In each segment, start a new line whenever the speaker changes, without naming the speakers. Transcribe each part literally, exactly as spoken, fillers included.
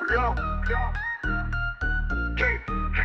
yo, yo. Keep.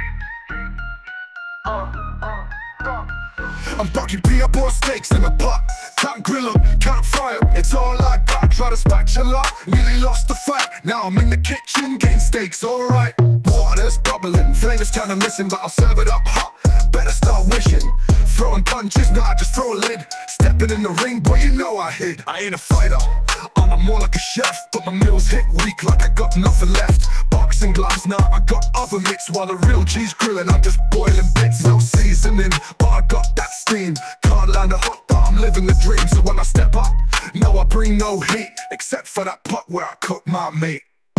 Uh, uh, uh. I'm Bucky B, I boil steaks in a pot. Can't grill them, can't fry them, it's all I got. Try to spatula, nearly lost the fight. Now I'm in the kitchen, getting steaks, alright. Water's bubbling, flavors kinda missing, but I'll serve it up hot. Better start wishing. Throwing punches, nah, I just throw a lid. Stepping in the ring, boy, you know I hit. I ain't a fighter, I'm more like a chef. But my meals hit weak like I got nothing left. Boxing gloves, nah, I got oven mitts. While the real G's grilling, I'm just boiling bits. No seasoning, but I got that steam. Can't land a hot dog, I'm living the dream. So when I step up, no, I bring no heat. Except for that pot where I cook my meat.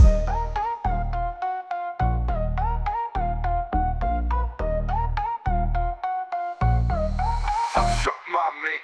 I shot my meat.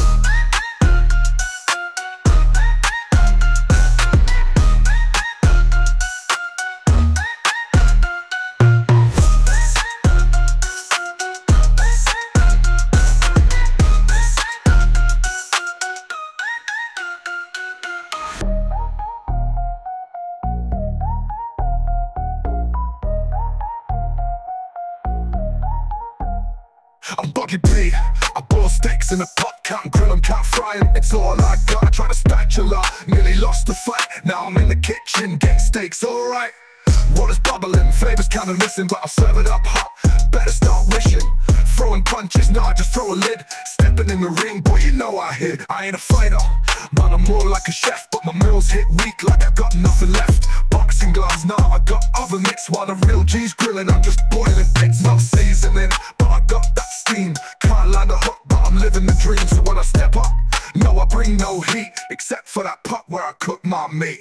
I'm Bucky B, I boil steaks in a pot. Can't grill them, can't fry them, it's all I got. I tried to spatula, nearly lost the fight. Now I'm in the kitchen, getting steaks, alright. Water's bubbling, flavors kinda missing, but I'll serve it up hot. Better start wishing. Throwing punches, nah, just throw a lid. Stepping in the ring, boy, you know I hit. I ain't a fighter, man, I'm more like a chef. But my meals hit weak like I got nothing left. Boxing gloves, nah, I got oven mitts. While the real G's grilling, I'm just boiling bits. No seasoning, but I got that steam. Can't land a hook, but I'm living the dream. So when I step up, no, I bring no heat. Except for that pot where I cook my meat.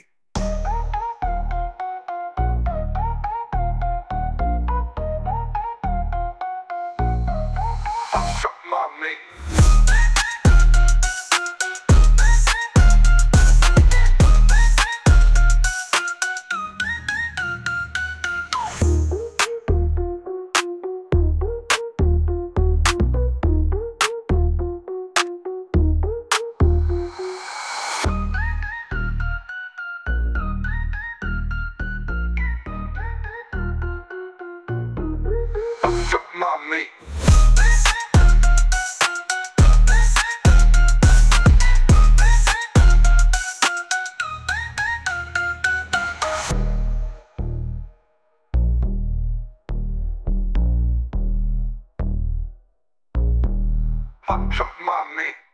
I shot my meat. I shot my meat. I shot my meat.